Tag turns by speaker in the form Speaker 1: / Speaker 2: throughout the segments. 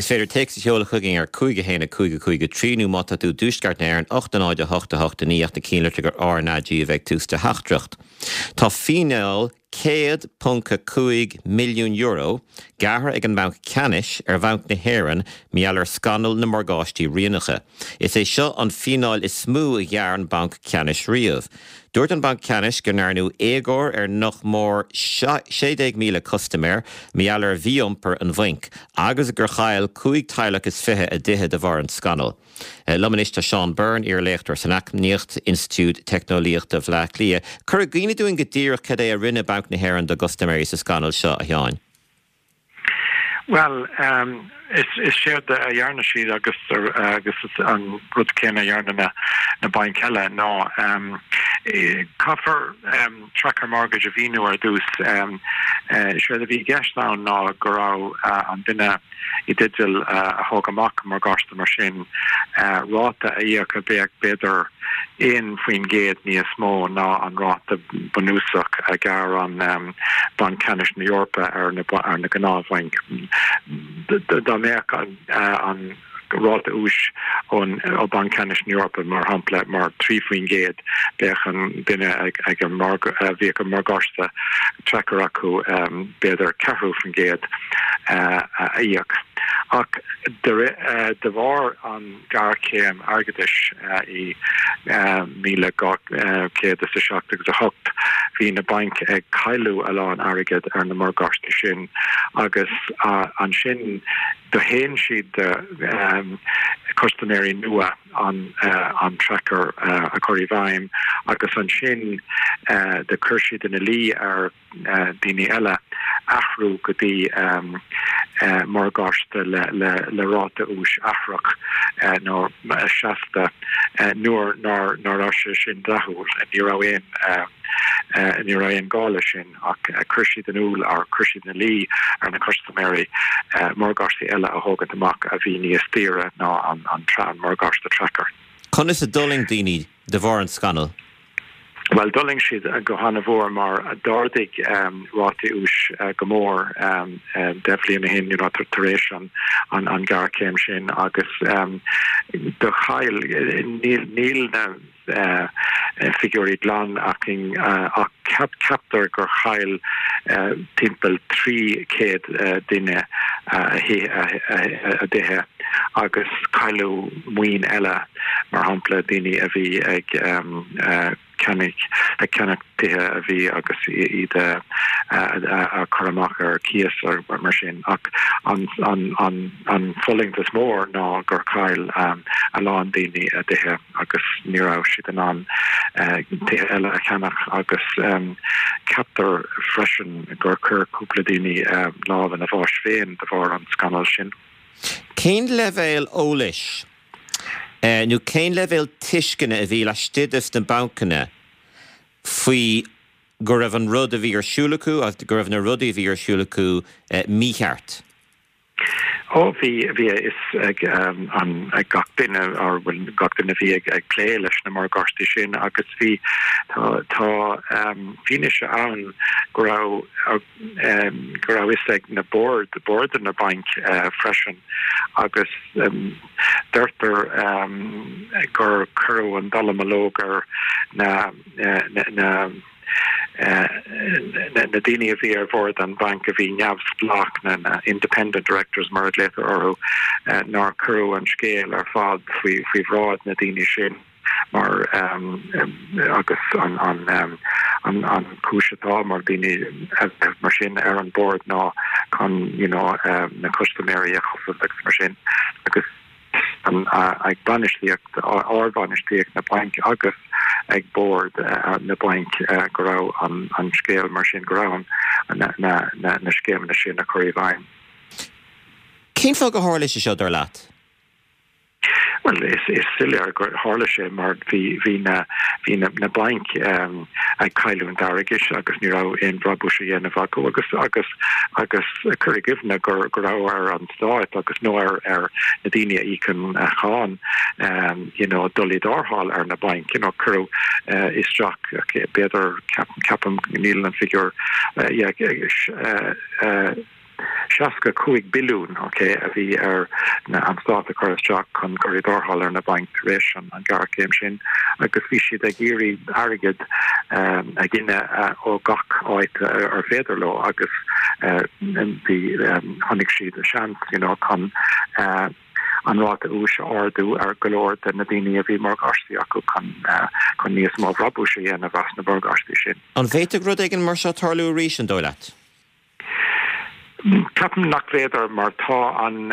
Speaker 1: Is féidir text heola chugging cuige héna cuige tríú mata tú dúsgart na an 8.8 cíle gur árnadí a bheith tústa hachtracht. Tá fíneal 100.5 milliún euro gahar ag an bank Canis bank na Héireann meallar scanal na margáistí rianacha. Is é seo an fíneal is smú a ghearn bank Canis riamh. Dúirt an bank Canis go nárnú éagóir noch mór 60,000 customer meallar bhíompar an bhaink, agus gur chail 5 teilech is fithe a dithe de bhar an scanal. Luminista Sean Byrne ar léachtar san Acmníocht Institute Technolíocht a Bhlac Lia. Cur a gine doing go dtír cad é a rinne bank na Héireann do customary sa scanal seo a theáin?
Speaker 2: Well, it's shared the yarn sheet agus an rud céna yarna na bain cella no coffer tracker mortgage a vinu ar dus sure the vi gash down no gorau an dinna I digital a hogamak morgosta machine rota a yaka beak better in Queen Gate near small na an rota bonusuk a gar on Ban Canish New York or na Ganavink the America on Rota Ush on Ban Canish New York mar hample mar 3 Queen Gate bechen dinne ag via margosta trackeraku better Cahu from Gate ayak Ak de war an gar céim agadish I míle cé de sa seachtaigh a hocht hí na bank ag cailú aláin agad ar na margáiste sin agus an sin do héin siad de customary nua an tracker a choirhhaim agus an sin de chuirsiad in a lí ar daoine eile ahrú go dtí margáiste le ráta ús ahrach nó seasta nuair nar sin drahúil ní raon gála sin ach chuirsiad an úl ar chuirsiad na lí ar na customary margáiste eile a thugad amach a bhí níos tíre ná an margáiste tracker.
Speaker 1: Chun is a dulling daoine de bhar an scanal?
Speaker 2: Well, dulling siad a gohanna bhór mar a dardig ráta ús gomór definitely na hin taréis an gar céim sin agus do chail níl na figurí glan aching a captar gur chail timpel 3 céad duine a dithe agus cailú muoin eile mar hampla daoine a bhí ag Cannig tithe a bhí agus iad a choramach ar Kias or mar sin ach an fulling is mór ná gur cail a lán daoine a dithe agus ní rah siad an tithe eile a cheannach agus captar freisin gur cur cúpla daoine lábhan a bháis féin de bhar an scanal sin.
Speaker 1: Cén levéil ólis nu cén levéil tiiscinne a bhí le stidas na bancanna faoi go raibh an rud a bhí ar siúlacu agus go raibh na rudaí a bhí ar siúlacu mícheart.
Speaker 2: Bhí is an gach duine ar bhfuil gach duine bhí ag lé leis na margáiste sin agus bhí tá bhíne se ann go raibh is ag na board in na bank freisin agus deirtar gur curú an dalamalóg ar na daoine a bhí ar bhór an bank a bhí neamhsplach na independent directors mar létar orthu nar curú an scéal ar fad faoi bhrád na daoine sin mar agus an cúisitá mar daoine mar sin ar an board ná chun na customary a choffaach mar sin agus ag banistíocht ábanistíocht na bank agus ag board na bank go raibh an scéal mar sin go raibh na scéal na sin a choirhhaim.
Speaker 1: Cén fág go hála sé seo dar leat?
Speaker 2: Well, is silly ar gur hála sé mar bhí na bank ag cailú an darigis agus ní rah in brabúise dhéanamh acu agus curigimhna gur rah ar an stáit agus nó ar na daoine íchan cháin dulí dárthal ar na bank curú isteach beidir capam níl an figur seaca 5 billiún a bhí ar an stáit a chuteach chun corridorhall ar na bank rééis an gar céim sin agus bhí siad a géirí agad a gine ó gach áit ar féidirló agus bhí tháinig siad a sean chun an rá a ús ardú ar golóir den na daine a bhí mar gastí acu chun níos má rabú sé a bheas na bar gastí sin.
Speaker 1: An bhéite rud igen mar se tarlú ríis an dóileat?
Speaker 2: Capan nach féidir mar tá an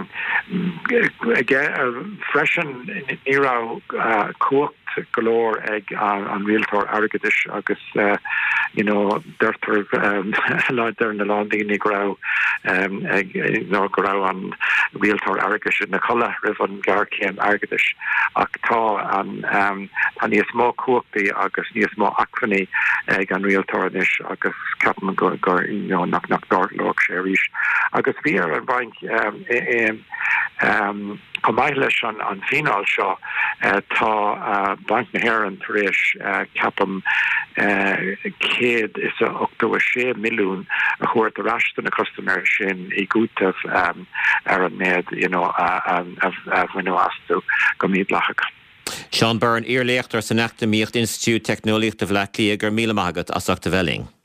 Speaker 2: freisin nírá cuacht golóir ag an rialtóir airgeadis agus deirtar leidir na Londíní grá ag grá an rialtóir airgeis na chola rih an gar céim airgeadis ach tá an níos mó cuachtaí agus níos mó acfanní ag an rialtóiris agus capan gur nach dorlóg sé ríis agus bhí ar an baint Comáile an fínál seo tá Bank na HÉireann rééis capam 186 milliún a chuirt a rastan na customer sin I gútah ar an méid a bhainú asú go míad lechach.
Speaker 1: Sean Byrne, Iarléachtar san Achtamíocht Institút Technoliacht a Bhlaiclí gur míle maigad as achta bheling.